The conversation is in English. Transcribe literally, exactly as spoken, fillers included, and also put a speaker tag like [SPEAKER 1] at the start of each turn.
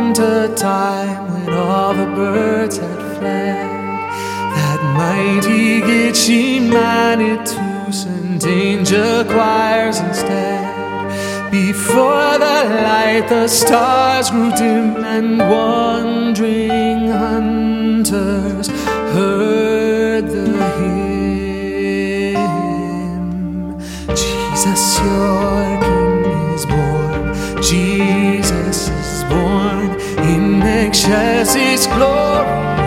[SPEAKER 1] belonged to a time when all the birds had fled, that mighty Gitchimanitu's and danger choirs instead. Before the light the stars grew dim, and wandering hunters heard the hymn. Jesus, your King is born. Jesus is born in excelsis glory.